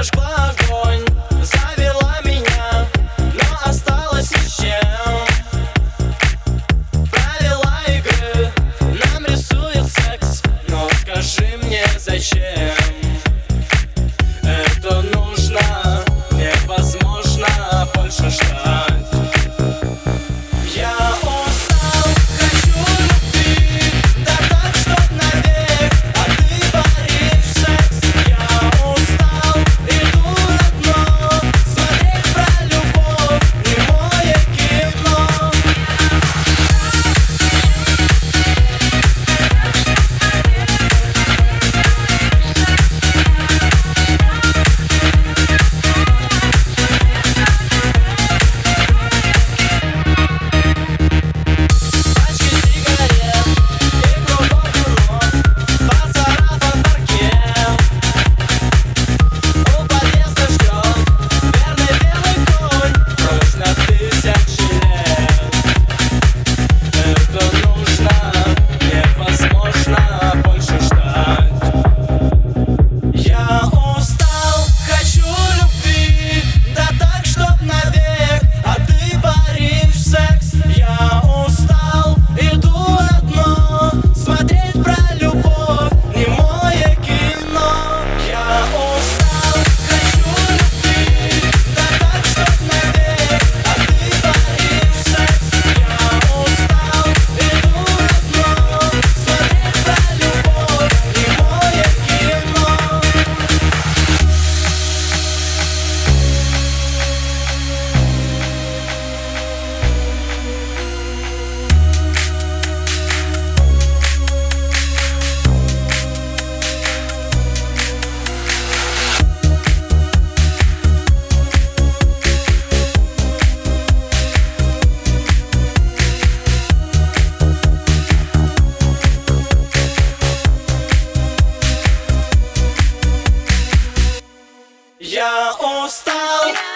зажгла огонь, завела меня, но осталась ни с чем. Правила игры нам рисует секс, но скажи мне, зачем? Это нужно, невозможно больше ждать. Я устал, хочу любви, да так, чтоб навек, а ты творишь секс. Я устал, иду на дно, смотреть про любовь, немое кино. Я устал.